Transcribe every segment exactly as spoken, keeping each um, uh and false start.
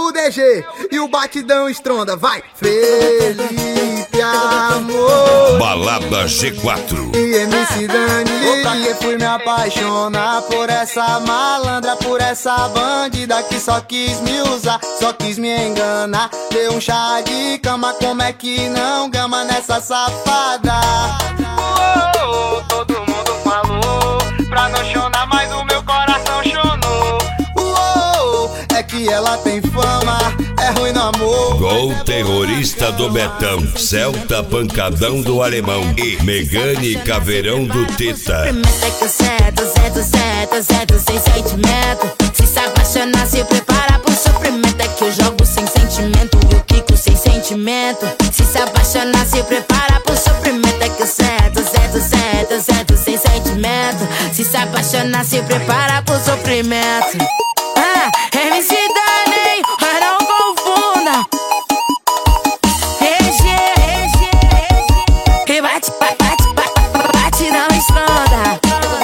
o D G e o batidão estronda, vai! Felipe Amor, Balada G quatro e M C Dani. Ô, pra que fui me apaixonar por essa malandra, por essa bandida que só quis me usar, só quis me enganar. Deu um chá de cama, como é que não gama nessa safada? Oh, todo mundo falou pra não chorar, mas o meu coração chonou. Oh, é que ela tem fama, é ruim no amor. Gol terrorista do Betão, Celta pancadão do Alemão e Megane Caveirão do Teta. Experimenta que o certo, certo, certo, certo, sem sentimento. Se se apaixonar, se prepara pro sofrimento. É que eu jogo sem sentimento e o Kiko sem sentimento. Se se apaixonar, se prepara pro sofrimento. É que o certo, certo, certo, certo, sem sentimento. Se se apaixonar, se prepara pro sofrimento. Ah, M C Dani, mas não confunda. G G, e bate, bate, bate, bate, bate, não estronda.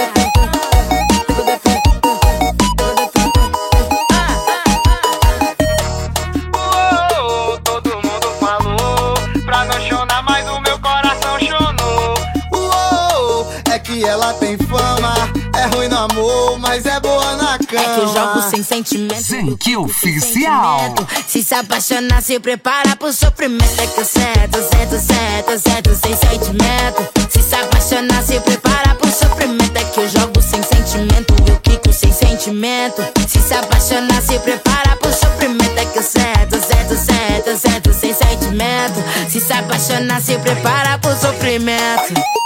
Oh, todo mundo falou pra não chorar, mas o meu coração chonou. Oh, é que ela tem fama, é ruim no amor, mas é boa na cama. É que eu jogo sem sentimento. Zink Oficial. Se se apaixonar, se prepara pro sofrimento. É que o certo, certo, certo, certo, sem sentimento. Se se apaixonar, se prepara pro sofrimento. É que eu jogo sem sentimento e o Kiko sem sentimento. Se se apaixonar, se prepara pro sofrimento. É que o certo, certo, certo, certo, sem sentimento. Se se apaixonar, se prepara pro sofrimento.